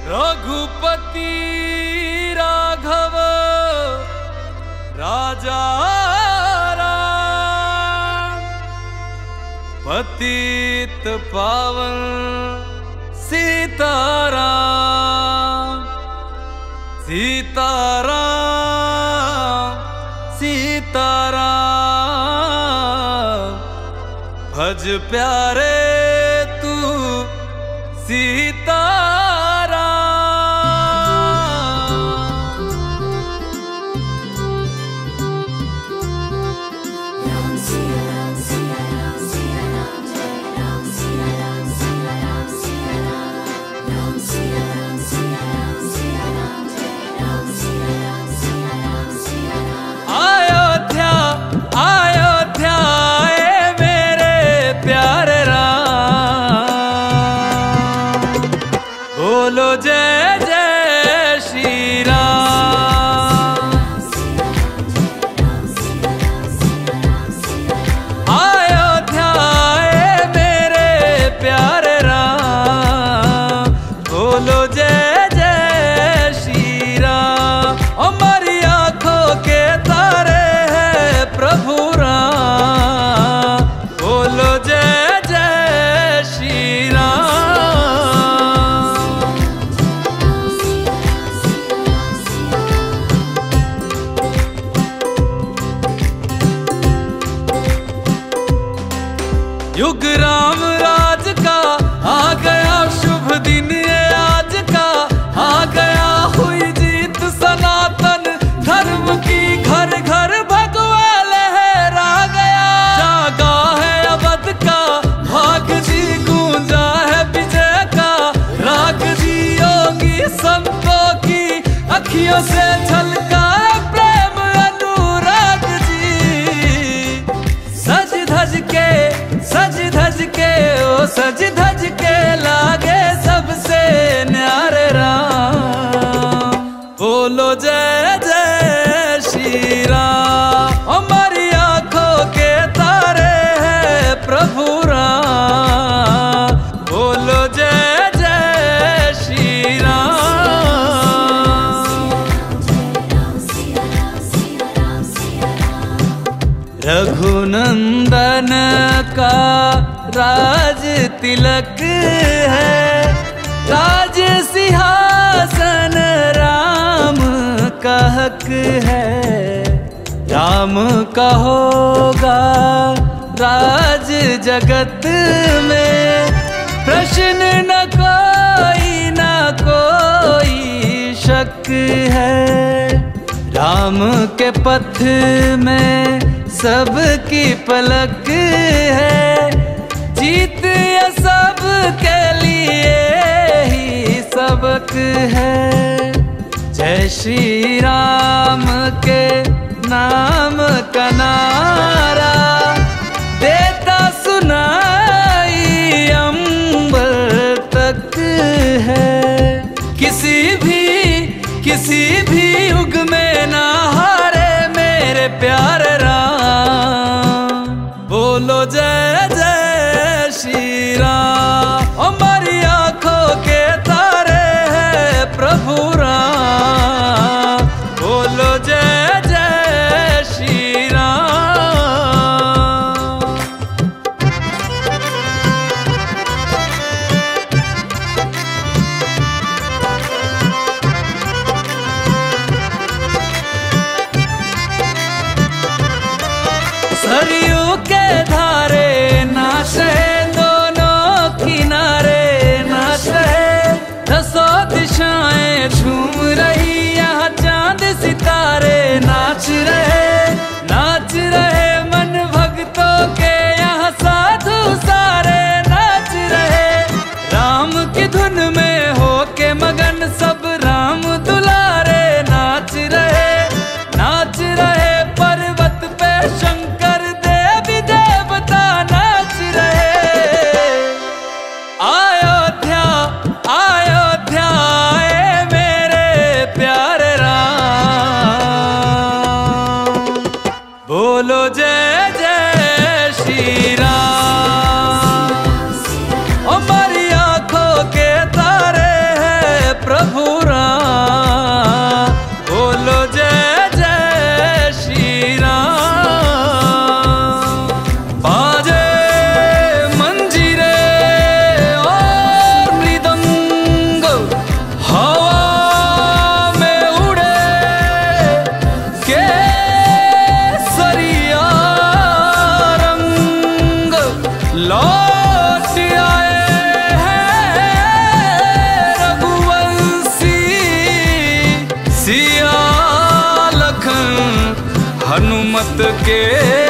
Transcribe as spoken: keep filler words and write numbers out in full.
रघुपति राघव राजा राम, पतित पावन सीताराम सीताराम सीताराम। भज प्यारे तू सीताराम। अयोध्या अयोध्या ए मेरे प्यारे राम, बोलो जय जय श्री राम। अयोध्या ए मेरे प्यारे राम, बोलो जय जय श्री राम। हमारी आंखों के तारे हैं प्रभु राम, बोलो जय जय श्री राम। युग राम राज का आ गया शुभ दिन ये आज का, आ गया हुई जीत सनातन धर्म की, घर घर भगवा लहरा गया। जागा है अवध का भाग जी, गूंजा है विजय का राग जी। योगी संतों की अखियों से झलका प्रेम अनुराग जी। सज धज के सज धज के ओ सज धज के लागे सबसे न्यारे राम, बोलो जय जय श्री राम। हमारी आंखों के तारे हैं प्रभु राम, बोलो जय जय श्री राम। रघुनंदन का राज तिलक है, राज सिंहासन राम का हक है। राम का होगा राज जगत में, प्रश्न न कोई न कोई शक है। राम के पथ में सबकी पलक है, जीत ये सब के लिए ही सबक है। जय श्री राम के नाम का नारा देता सुनाई अंबर तक है। किसी भी किसी भी युग में ना हारे मेरे प्यारे राम, बोलो जय जय श्री राम। हमारी आंखों के तारे हैं प्रभु राम, बोलो जय जय श्री राम। सरयू के धारे नाच है दोनों किनारे, नाच है दसों दिशाएं झूम रही, यहाँ चांद सितारे नाच रहे नाच रहे। मन भक्तों के यहाँ साधु सारे नाच रहे। राम की धुन में हो के मगन सब राम दुलारे नाच रहे नाच रहे। पर्वत पे शंकर देवी देवता नाच रहे। अयोध्या अयोध्या ए मेरे प्यारे राम, बोलो जय जय श्री राम। हमारी आंखों के हनुमत के